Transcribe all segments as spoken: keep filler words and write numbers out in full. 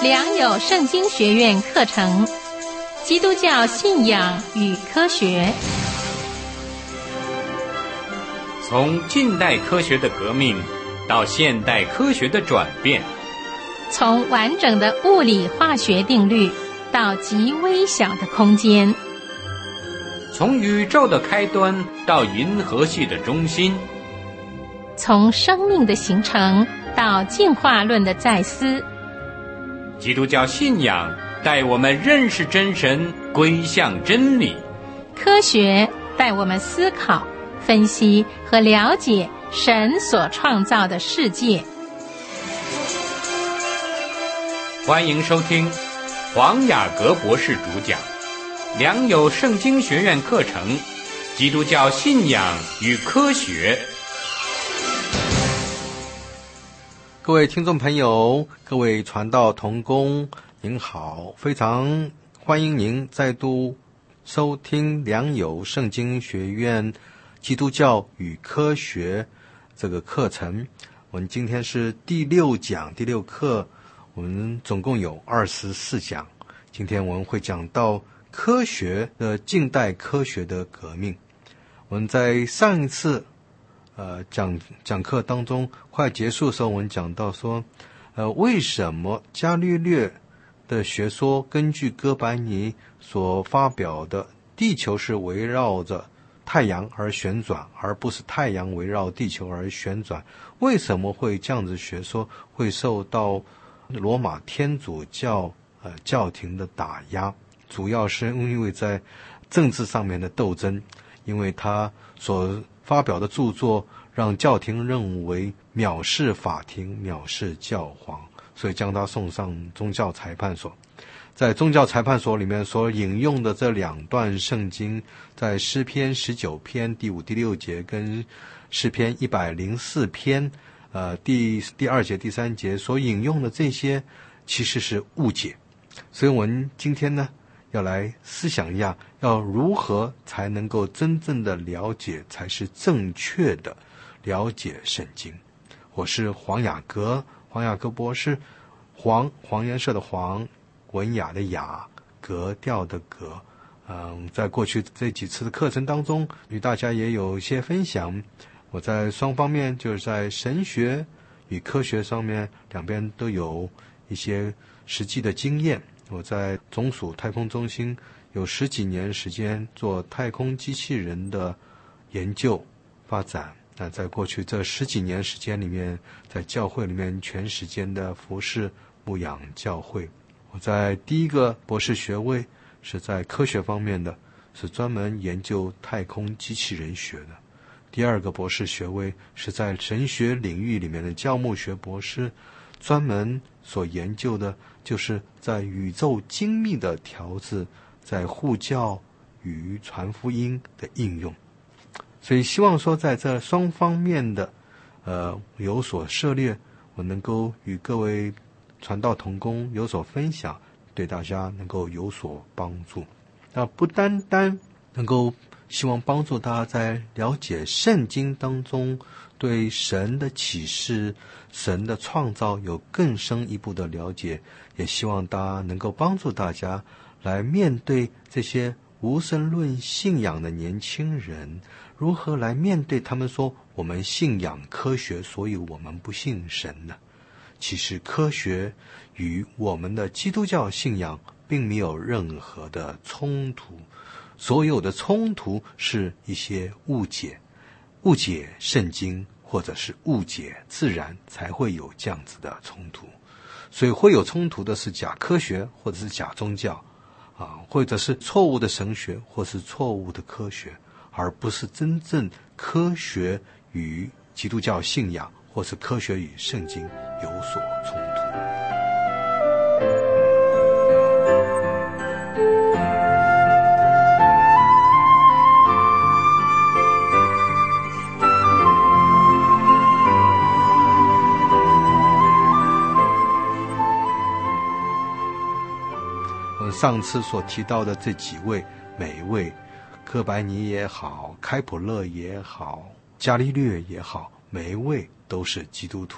良友圣经学院课程，基督教信仰与科学。 从近代科学的革命到现代科学的转变， 从完整的物理化学定律到极微小的空间， 从宇宙的开端到银河系的中心， 从生命的形成到进化论的再思。 基督教信仰带我们认识真神，归向真理； 科学带我们思考、分析和了解神所创造的世界。 欢迎收听黄雅各博士主讲良友圣经学院课程《基督教信仰与科学》。 各位听众朋友，各位传道同工，您好，非常欢迎您再度收听良友圣经学院基督教与科学这个课程。我们今天是第六讲第六课，我们总共有二十四讲。今天我们会讲到科学的近代科学的革命。我们在上一次呃讲讲课当中快结束的时候，我们讲到说呃为什么伽利略的学说根据哥白尼所发表的地球是围绕着太阳而旋转，而不是太阳围绕地球而旋转，为什么会这样子学说会受到罗马天主教呃教廷的打压，主要是因为在政治上面的斗争，因为他所发表的著作让教廷认为藐视法庭，藐视教皇，所以将他送上宗教裁判所。在宗教裁判所里面所引用的这两段圣经，在诗篇十九篇第五第六节跟诗篇一百零四篇呃第第二节第三节所引用的这些其实是误解。所以我们今天呢要来思想一下，要如何才能够真正的了解，才是正确的了解圣经。我是黄雅各，黄雅各博士，黄黄颜色的黄，文雅的雅，格调的格。嗯，在过去这几次的课程当中，与大家也有一些分享。我在双方面，就是在神学与科学上面，两边都有一些实际的经验。我在总署太空中心有十几年时间做太空机器人的研究发展。那在过去这十几年时间里面，在教会里面全时间的服侍牧养教会。我在第一个博士学位是在科学方面的，是专门研究太空机器人学的。第二个博士学位是在神学领域里面的教牧学博士，专门所研究的就是在宇宙精密的调制，在护教与传福音的应用。所以希望说在这双方面的呃有所涉猎，我能够与各位传道同工有所分享，对大家能够有所帮助。那不单单能够希望帮助大家在了解圣经当中对神的启示，神的创造有更深一步的了解，也希望大家能够帮助大家来面对这些无神论信仰的年轻人，如何来面对他们说我们信仰科学，所以我们不信神呢？其实科学与我们的基督教信仰并没有任何的冲突，所有的冲突是一些误解，误解圣经或者是误解自然，才会有这样子的冲突。所以会有冲突的是假科学或者是假宗教啊，或者是错误的神学或是错误的科学，而不是真正科学与基督教信仰或是科学与圣经有所冲突。上次所提到的这几位，每一位哥白尼也好，开普勒也好，伽利略也好，每一位都是基督徒。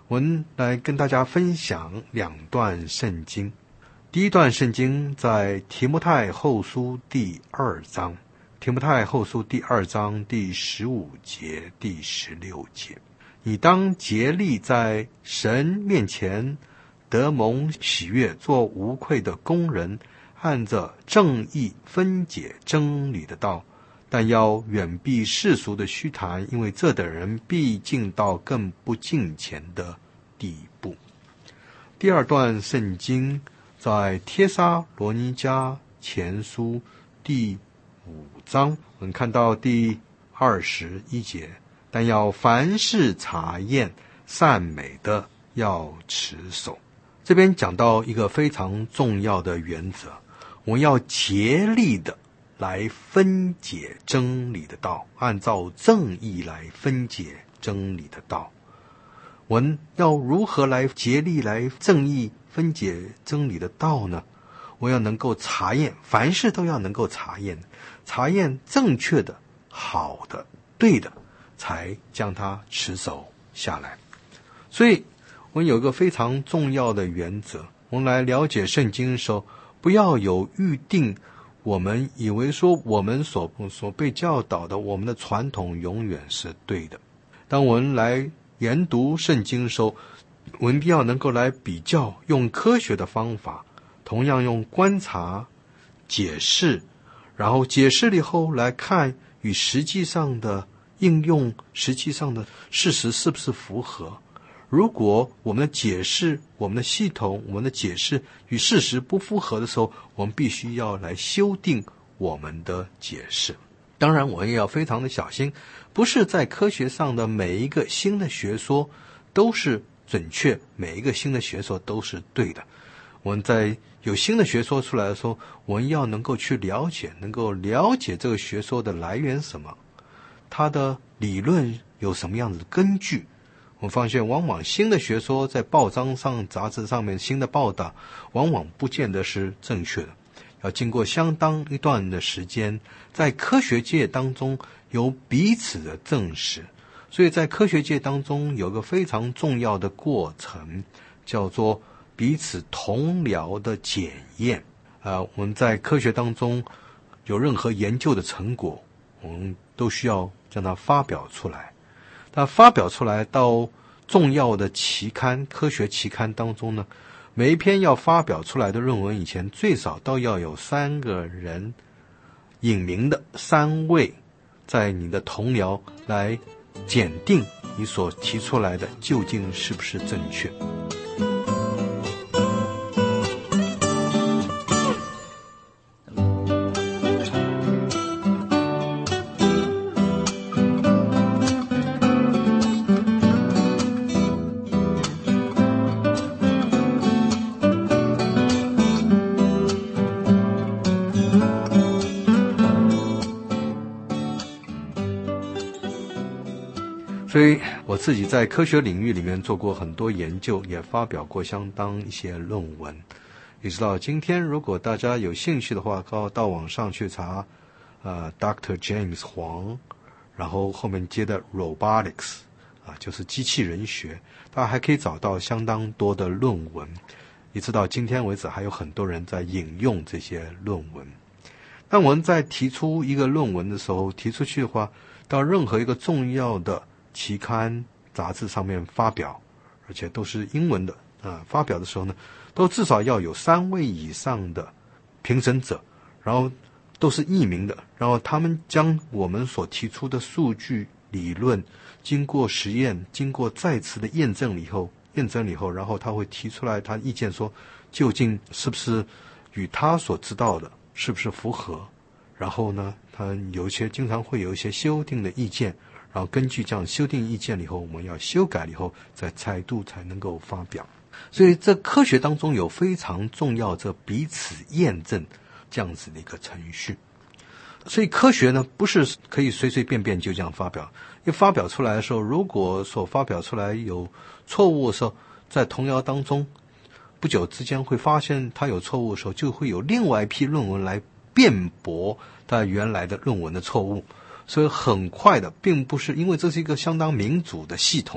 我们来跟大家分享两段圣经。第一段圣经在提摩太后书第二章，提摩太后书第二章第十五节、第十六节。你当竭力在神面前得蒙喜悦，做无愧的工人，按着正义分解真理的道，但要远避世俗的虚谈，因为这等人必进到更不敬虔的地步。第二段圣经在帖撒罗尼迦前书第五章，我们看到第二十一节，但要凡事查验，善美的要持守。这边讲到一个非常重要的原则，我们要竭力的来分解真理的道，按照正义来分解真理的道。我们要如何来竭力来正义分解真理的道呢？我要能够查验，凡事都要能够查验，查验正确的、好的、对的，才将它持守下来。所以我们有一个非常重要的原则，我们来了解圣经的时候，不要有预定，我们以为说我们所所被教导的，我们的传统永远是对的。当我们来研读圣经的时候，我们必要能够来比较，用科学的方法，同样用观察、解释，然后解释了以后来看与实际上的应用，实际上的事实是不是符合。如果我们的解释，我们的系统，我们的解释与事实不符合的时候，我们必须要来修订我们的解释。当然我们也要非常的小心，不是在科学上的每一个新的学说都是准确，每一个新的学说都是对的。我们在有新的学说出来的时候，我们要能够去了解，能够了解这个学说的来源是什么，它的理论有什么样子的根据。我们发现往往新的学说在报章上、杂志上面新的报道，往往不见得是正确的，要经过相当一段的时间，在科学界当中有彼此的证实。所以在科学界当中有个非常重要的过程，叫做彼此同僚的检验。呃，我们在科学当中有任何研究的成果，我们都需要将它发表出来。但发表出来到重要的期刊、科学期刊当中呢，每一篇要发表出来的论文以前最少都要有三个人隐名的，三位在你的同僚来检定你所提出来的究竟是不是正确。所以我自己在科学领域里面做过很多研究，也发表过相当一些论文。一直到今天，如果大家有兴趣的话，到网上去查呃 Doctor James 黄，然后后面接的 Robotics 啊，就是机器人学，大家还可以找到相当多的论文。一直到今天为止，还有很多人在引用这些论文。那我们在提出一个论文的时候，提出去的话，到任何一个重要的期刊杂志上面发表，而且都是英文的啊，发表的时候呢，都至少要有三位以上的评审者，然后都是匿名的，然后他们将我们所提出的数据理论经过实验，经过再次的验证了以后验证了以后然后他会提出来他意见，说究竟是不是与他所知道的是不是符合，然后呢他有一些经常会有一些修订的意见，然后根据这样修订意见了以后，我们要修改了以后再再度才能够发表。所以这科学当中有非常重要这彼此验证这样子的一个程序。所以科学呢不是可以随随便便就这样发表，一发表出来的时候，如果所发表出来有错误的时候，在同僚当中不久之间会发现它有错误的时候，就会有另外一批论文来辩驳它原来的论文的错误。所以很快的，并不是因为这是一个相当民主的系统，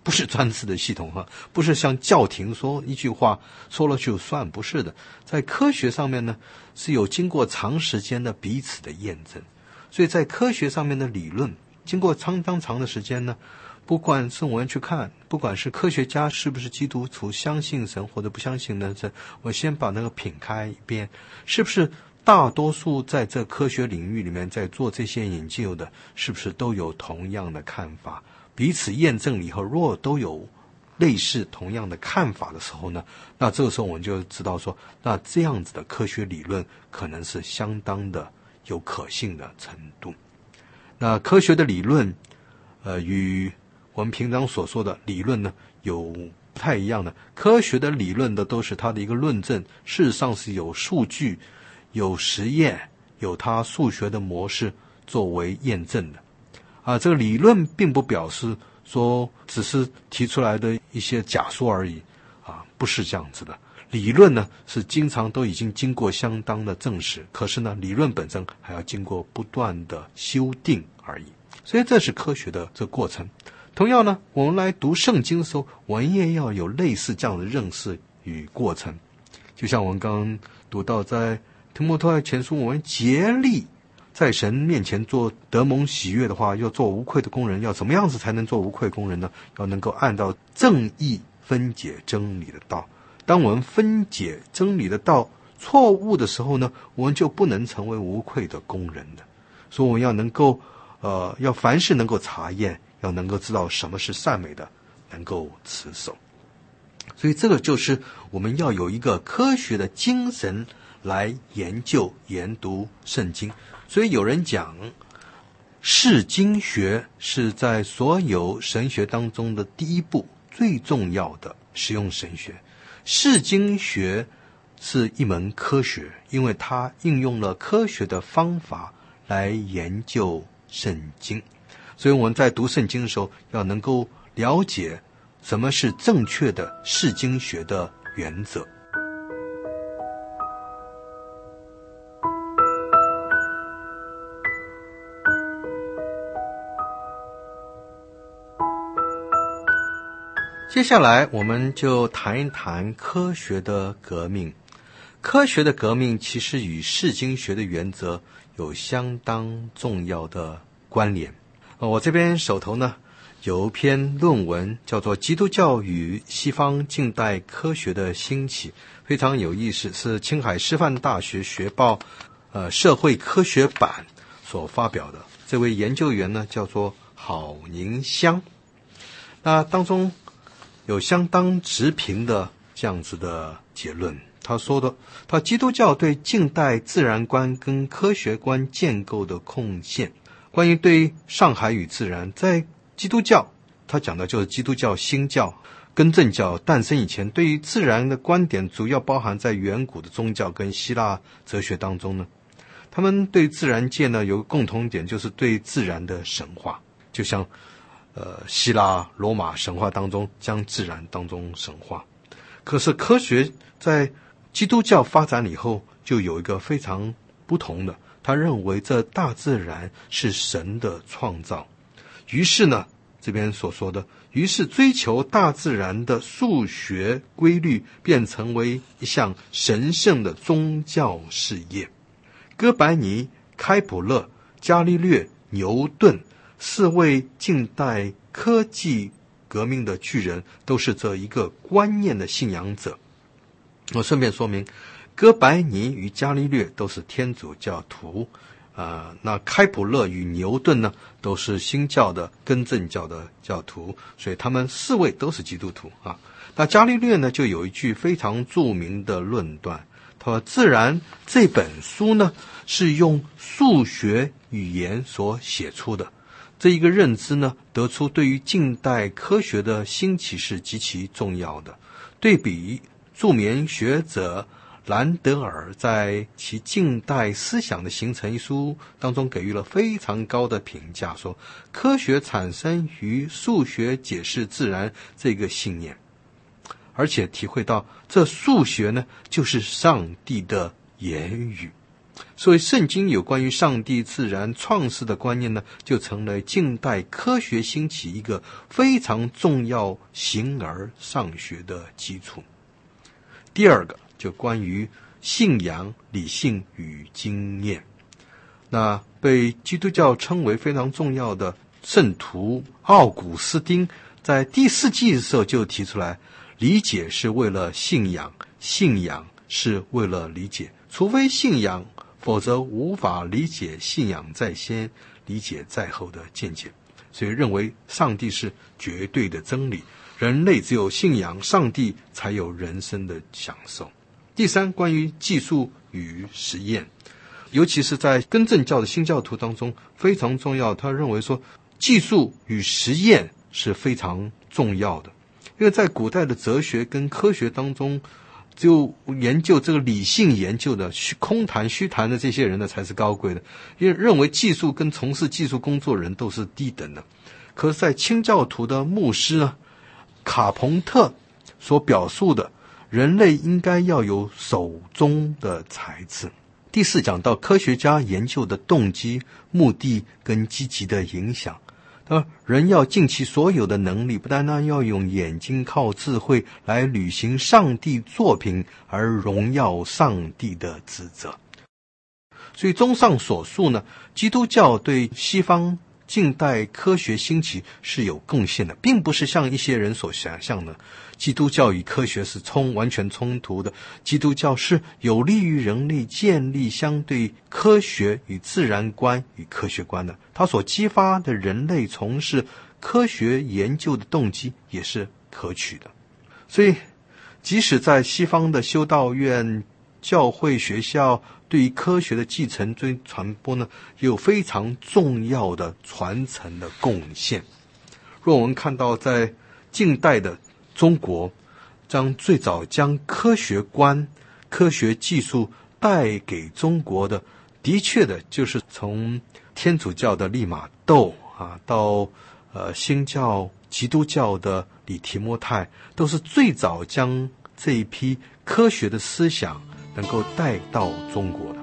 不是专制的系统哈，不是像教廷说一句话说了就算，不是的。在科学上面呢，是有经过长时间的彼此的验证，所以在科学上面的理论，经过相当长的时间呢，不管是我们去看，不管是科学家是不是基督徒，相信神或者不相信呢，我先把那个品开一遍，是不是大多数在这科学领域里面在做这些研究的，是不是都有同样的看法？彼此验证以后，若都有类似同样的看法的时候呢，那这个时候我们就知道说，那这样子的科学理论可能是相当的有可信的程度。那科学的理论呃，与我们平常所说的理论呢有不太一样的。科学的理论的都是它的一个论证，事实上是有数据、有实验、有它数学的模式作为验证的。啊，这个理论并不表示说只是提出来的一些假说而已，啊，不是这样子的。理论呢是经常都已经经过相当的证实，可是呢，理论本身还要经过不断的修订而已。所以这是科学的这个过程。同样呢，我们来读圣经的时候，我们也要有类似这样的认识与过程。就像我们刚刚读到在提摩太前书，我们竭力在神面前做得蒙喜悦的话，要做无愧的工人。要怎么样子才能做无愧工人呢？要能够按照正义分解真理的道。当我们分解真理的道错误的时候呢，我们就不能成为无愧的工人的。所以我们要能够呃，要凡事能够查验，要能够知道什么是善美的，能够持守。所以这个就是我们要有一个科学的精神来研究研读圣经。所以有人讲释经学是在所有神学当中的第一步，最重要的实用神学。释经学是一门科学，因为它应用了科学的方法来研究圣经。所以我们在读圣经的时候，要能够了解什么是正确的释经学的原则。接下来我们就谈一谈科学的革命。科学的革命其实与释经学的原则有相当重要的关联。我这边手头呢有一篇论文叫做《基督教与西方近代科学的兴起》，非常有意思，是青海师范大学学报呃社会科学版所发表的。这位研究员呢叫做郝宁香。那当中有相当直评的这样子的结论。他说的，他基督教对近代自然观跟科学观建构的贡献。关于对上海与自然，在基督教，他讲的就是基督教新教更正教诞生以前，对于自然的观点主要包含在远古的宗教跟希腊哲学当中呢。他们对自然界呢有个共同点，就是对自然的神话，就像呃，希腊罗马神话当中将自然当中神话。可是科学在基督教发展以后就有一个非常不同的，他认为这大自然是神的创造。于是呢，这边所说的，于是追求大自然的数学规律便成为一项神圣的宗教事业。哥白尼、开普勒、伽利略、牛顿四位近代科技革命的巨人都是这一个观念的信仰者。我顺便说明，哥白尼与伽利略都是天主教徒，呃，那开普勒与牛顿呢都是新教的更正教的教徒，所以他们四位都是基督徒啊。那伽利略呢就有一句非常著名的论断，他说自然这本书呢是用数学语言所写出的。这一个认知呢，得出对于近代科学的兴起是极其重要的。对比著名学者兰德尔在其《近代思想的形成》一书当中给予了非常高的评价，说科学产生于数学解释自然这个信念，而且体会到这数学呢就是上帝的言语。 所以圣经有关于上帝自然创世的观念呢，就成了近代科学兴起一个非常重要形而上学的基础。第二个就关于信仰、理性与经验。那被基督教称为非常重要的圣徒奥古斯丁在第四纪的时候就提出来，理解是为了信仰，信仰是为了理解，除非信仰，否则无法理解信仰在先，理解在后的见解。所以认为上帝是绝对的真理，人类只有信仰上帝才有人生的享受。第三，关于技术与实验，尤其是在更正教的新教徒当中非常重要。他认为说技术与实验是非常重要的，因为在古代的哲学跟科学当中，只有研究这个理性研究的虚空谈虚谈的这些人呢才是高贵的，因为认为技术跟从事技术工作人都是低等的。可是在清教徒的牧师呢卡彭特所表述的，人类应该要有手中的才智。第四，讲到科学家研究的动机、目的跟积极的影响。人要尽其所有的能力，不单单要用眼睛靠智慧来履行上帝作品而荣耀上帝的职责。所以综上所述呢，基督教对西方近代科学兴起是有贡献的，并不是像一些人所想象的基督教与科学是冲完全冲突的。基督教是有利于人类建立相对科学与自然观与科学观的，它所激发的人类从事科学研究的动机也是可取的。所以即使在西方的修道院、教会、学校对于科学的继承追传播呢，也有非常重要的传承的贡献。若我们看到在近代的中国，将最早将科学观、科学技术带给中国的，的确的就是从天主教的利玛窦啊，到呃新教、基督教的李提莫泰，都是最早将这一批科学的思想能够带到中国的。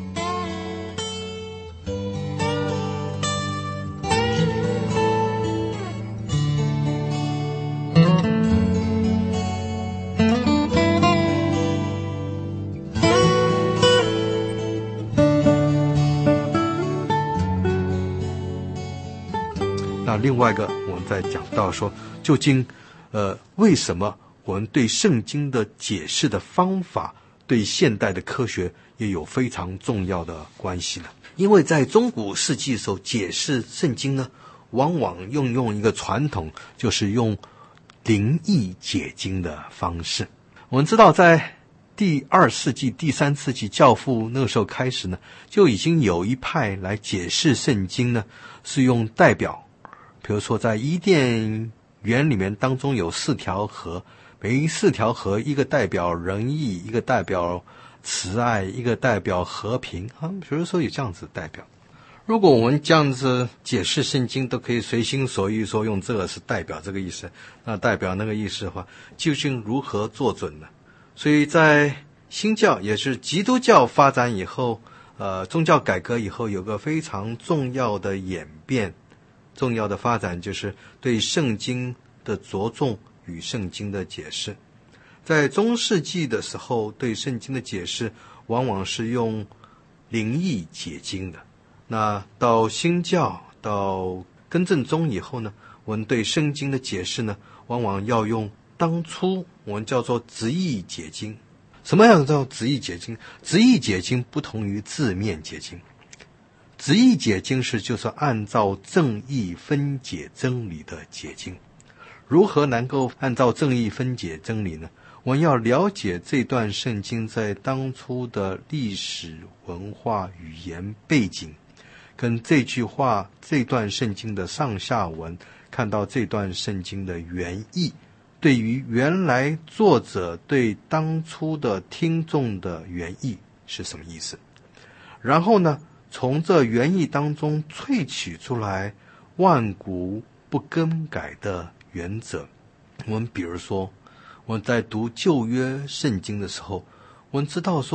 那另外一个，我们在讲到说，究竟呃为什么我们对圣经的解释的方法对现代的科学也有非常重要的关系呢？因为在中古世纪的时候，解释圣经呢，往往用用一个传统，就是用灵意解经的方式。我们知道，在第二世纪、第三世纪教父那个时候开始呢，就已经有一派来解释圣经呢，是用代表，比如说在伊甸园里面当中有四条河，每四条河一个代表仁义，一个代表慈爱，一个代表和平啊，比如说有这样子代表。如果我们这样子解释圣经都可以随心所欲说用这个是代表这个意思，那代表那个意思的话，究竟如何做准呢？所以在新教也是基督教发展以后，呃，宗教改革以后，有个非常重要的演变，重要的发展就是对圣经的着重与圣经的解释。在中世纪的时候，对圣经的解释往往是用灵意解经的。那到新教到更正宗以后呢，我们对圣经的解释呢，往往要用当初我们叫做直译解经。什么样叫直译解经？直译解经不同于字面解经。直译解经是就是按照正义分解真理的解经。如何能够按照正义分解真理呢？我们要了解这段圣经在当初的历史文化语言背景，跟这句话这段圣经的上下文，看到这段圣经的原意，对于原来作者对当初的听众的原意是什么意思，然后呢，从这原意当中萃取出来万古不更改的原则。我们比如说，我们在读旧约圣经的时候，我们知道说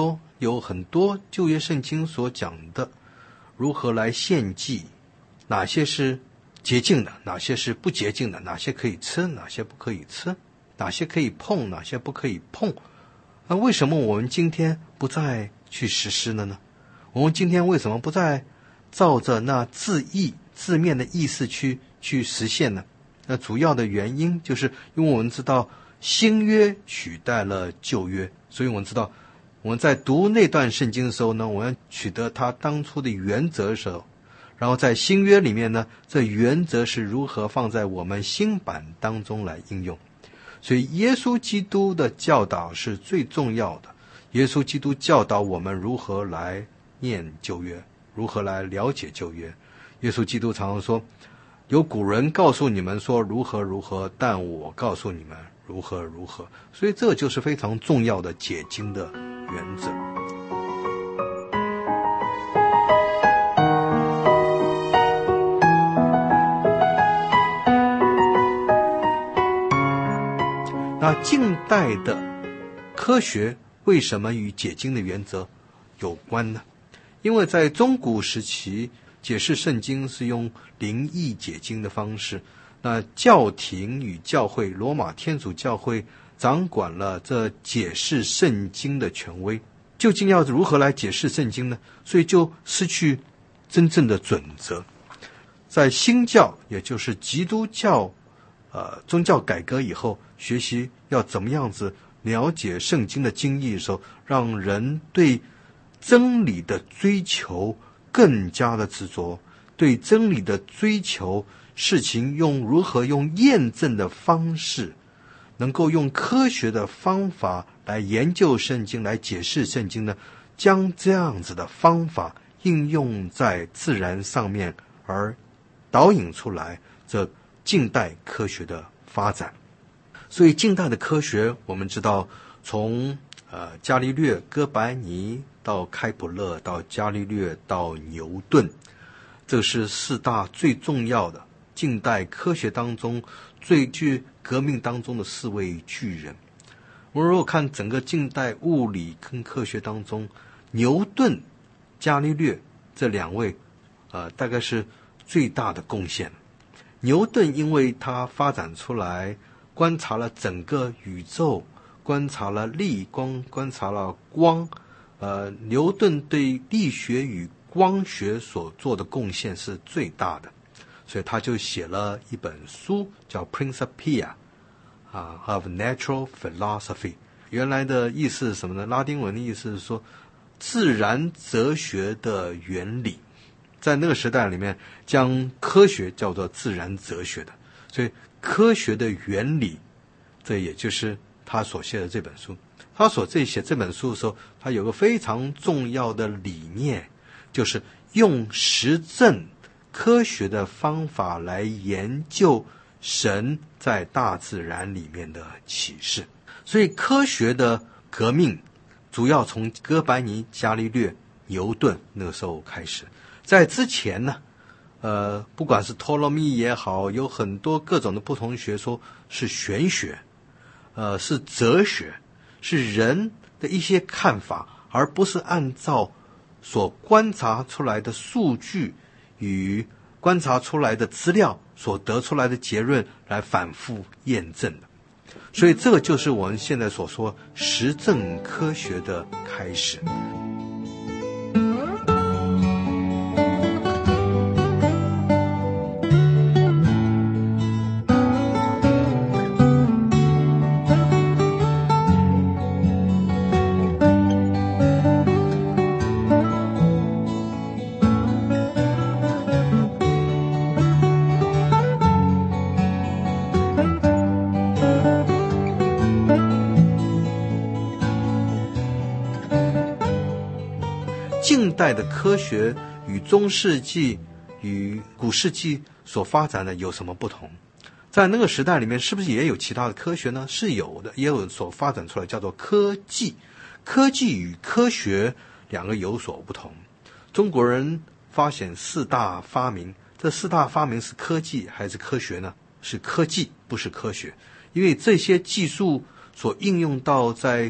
有很多旧约圣经所讲的如何来献祭，哪些是洁净的，哪些是不洁净的，哪些可以吃，哪些不可以吃，哪些可以碰，哪些不可以碰。那为什么我们今天不再去实施了呢？我们今天为什么不再照着那字义字面的意思去去实现呢？那主要的原因就是因为我们知道新约取代了旧约，所以我们知道我们在读那段圣经的时候呢，我们要取得它当初的原则的时候，然后在新约里面呢，这原则是如何放在我们新版当中来应用。所以耶稣基督的教导是最重要的，耶稣基督教导我们如何来念旧约，如何来了解旧约。耶稣基督常常说，有古人告诉你们说如何如何，但我告诉你们如何如何。所以这就是非常重要的解经的原则。那近代的科学为什么与解经的原则有关呢？因为在中古时期解释圣经是用灵意解经的方式，那教廷与教会，罗马天主教会掌管了这解释圣经的权威，究竟要如何来解释圣经呢？所以就失去真正的准则。在新教，也就是基督教呃，宗教改革以后，学习要怎么样子了解圣经的经义的时候，让人对真理的追求更加的执着，对真理的追求事情用如何用验证的方式，能够用科学的方法来研究圣经，来解释圣经呢，将这样子的方法应用在自然上面，而导引出来这近代科学的发展。所以近代的科学，我们知道从呃伽利略、哥白尼到开普勒，到伽利略，到牛顿，这是四大最重要的近代科学当中最具革命当中的四位巨人。我们如果看整个近代物理跟科学当中，牛顿、伽利略这两位呃大概是最大的贡献。牛顿因为他发展出来，观察了整个宇宙，观察了力光，观察了光，呃，牛顿对力学与光学所做的贡献是最大的，所以他就写了一本书叫 Principia 啊 of Natural Philosophy。原来的意思是什么呢？拉丁文的意思是说自然哲学的原理。在那个时代里面，将科学叫做自然哲学的，所以科学的原理，这也就是他所写的这本书。他所写这本书的时候，他有个非常重要的理念，就是用实证科学的方法来研究神在大自然里面的启示。所以科学的革命主要从哥白尼、伽利略、牛顿那个时候开始。在之前呢，呃，不管是托勒密也好，有很多各种的不同学说是玄学，呃，是哲学，是人的一些看法，而不是按照所观察出来的数据与观察出来的资料所得出来的结论来反复验证的。所以这个就是我们现在所说实证科学的开始。近代的科学与中世纪与古世纪所发展的有什么不同？在那个时代里面，是不是也有其他的科学呢？是有的，也有所发展出来叫做科技。科技与科学两个有所不同。中国人发现四大发明，这四大发明是科技还是科学呢？是科技，不是科学。因为这些技术所应用到在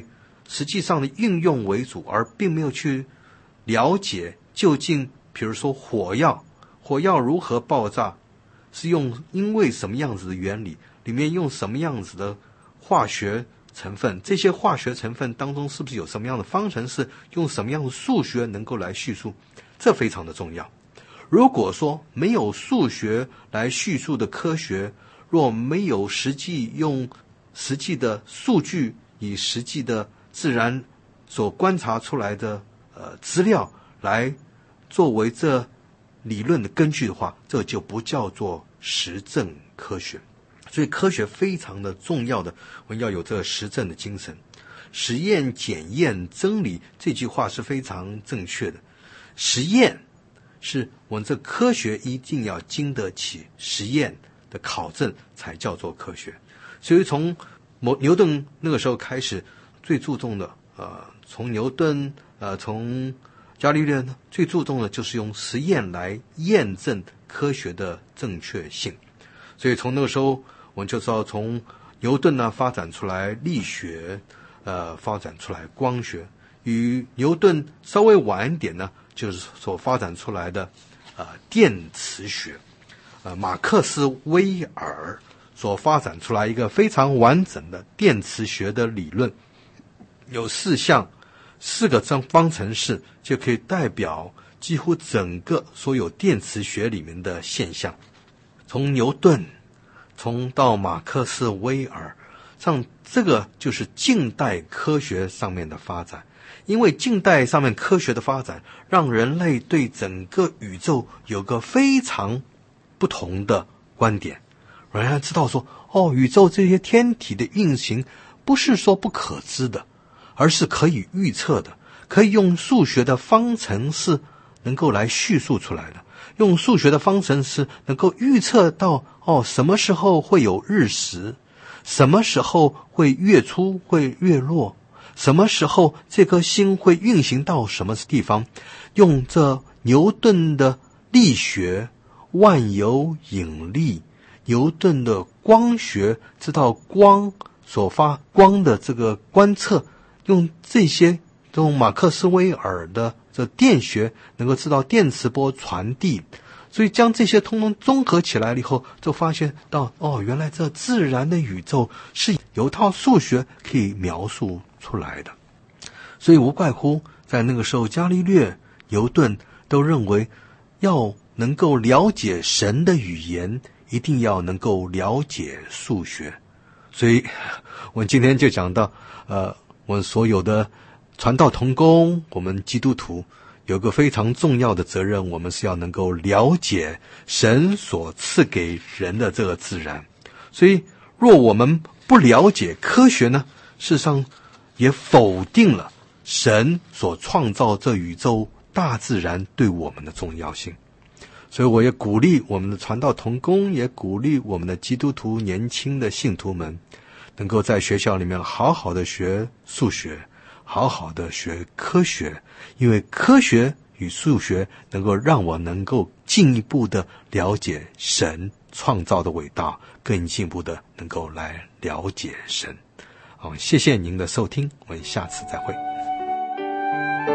实际上的运用为主，而并没有去了解究竟，比如说火药，火药如何爆炸，是用因为什么样子的原理，里面用什么样子的化学成分，这些化学成分当中是不是有什么样的方程式，用什么样的数学能够来叙述，这非常的重要。如果说没有数学来叙述的科学，若没有实际用实际的数据，以实际的自然所观察出来的呃资料来作为这理论的根据的话，这就不叫做实证科学。所以科学非常的重要的，我们要有这个实证的精神。实验检验真理这句话是非常正确的。实验是我们这科学一定要经得起实验的考证，才叫做科学。所以从牛顿那个时候开始，最注重的呃，从牛顿呃，从伽利略呢，最注重的就是用实验来验证科学的正确性。所以从那个时候，我们就知道从牛顿呢发展出来力学，呃，发展出来光学。与牛顿稍微晚一点呢，就是所发展出来的呃电磁学。呃，马克斯威尔所发展出来一个非常完整的电磁学的理论，有四项四个方程式就可以代表几乎整个所有电磁学里面的现象。从牛顿从到马克斯威尔，像这个就是近代科学上面的发展。因为近代上面科学的发展，让人类对整个宇宙有个非常不同的观点，让人知道说，哦，宇宙这些天体的运行不是说不可知的，而是可以预测的，可以用数学的方程式能够来叙述出来的，用数学的方程式能够预测到，哦，什么时候会有日食，什么时候会月出会月落，什么时候这颗星会运行到什么地方，用这牛顿的力学、万有引力、牛顿的光学，知道光所发光的这个观测，用这些用马克斯韦尔的这电学能够知道电磁波传递，所以将这些通通综合起来了以后，就发现到，哦，原来这自然的宇宙是有套数学可以描述出来的。所以无怪乎在那个时候，伽利略、牛顿都认为要能够了解神的语言，一定要能够了解数学。所以我们今天就讲到呃，我们所有的传道同工，我们基督徒有个非常重要的责任，我们是要能够了解神所赐给人的这个自然。所以若我们不了解科学呢，事实上也否定了神所创造这宇宙大自然对我们的重要性。所以我也鼓励我们的传道同工，也鼓励我们的基督徒年轻的信徒们，能够在学校里面好好的学数学，好好的学科学，因为科学与数学能够让我能够进一步的了解神创造的伟大，更进一步的能够来了解神。好，谢谢您的收听，我们下次再会。